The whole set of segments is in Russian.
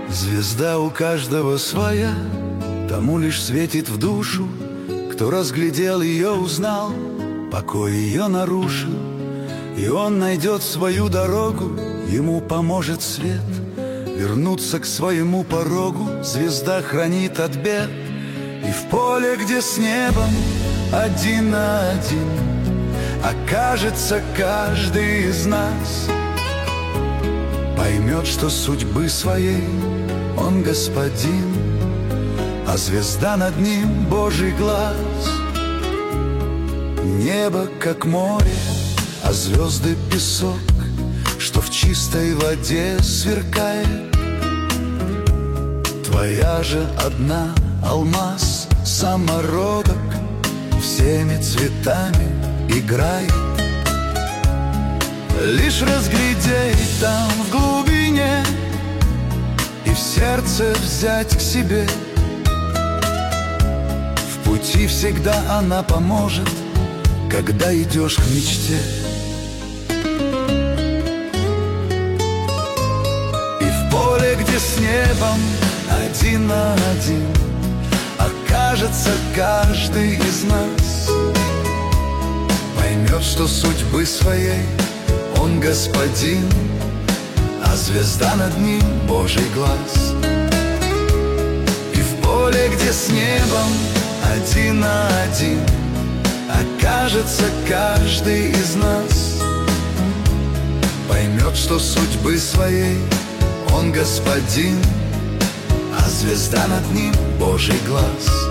Звезда у каждого своя, тому лишь светит в душу. Кто разглядел ее, узнал, покой ее нарушил. И он найдет свою дорогу, ему поможет свет вернуться к своему порогу. Звезда хранит от бед. И в поле, где с небом один на один окажется каждый из нас, поймет, что судьбы своей он господин, а звезда над ним Божий глаз. Небо как море, а звезды песок, что в чистой воде сверкает. Твоя же одна алмаз, самородок, всеми цветами играет. Лишь разглядеть там в глубине и в сердце взять к себе. В пути всегда она поможет, когда идешь к мечте. И в поле, где с небом один на один окажется каждый из нас, поймет, что судьбы своей он господин, а звезда над ним Божий глаз. И в поле, где с небом один на один окажется каждый из нас, поймет, что судьбы своей он господин, а звезда над ним Божий глаз.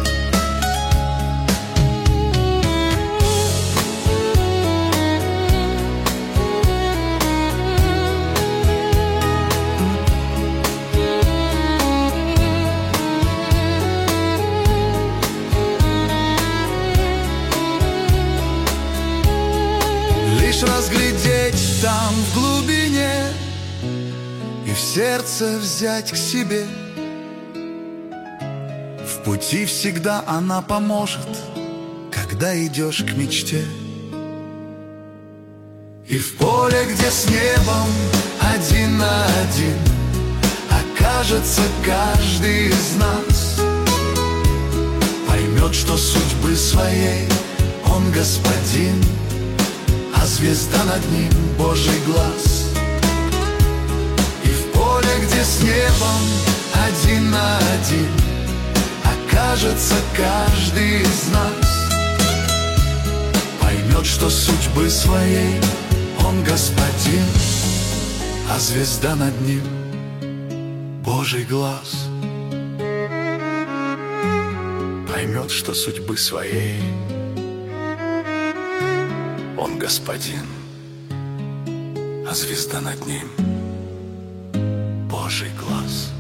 Лишь разглядеть там в глубине и в сердце взять к себе. В пути всегда она поможет, когда идешь к мечте. И в поле, где с небом один на один окажется каждый из нас, поймет, что судьбы своей он господин, а звезда над ним Божий глаз. И в поле, где с небом один на один окажется каждый из нас, поймет, что судьбы своей он господин, а звезда над ним Божий глаз. Поймет, что судьбы своей он господин, а звезда над ним Божий глаз.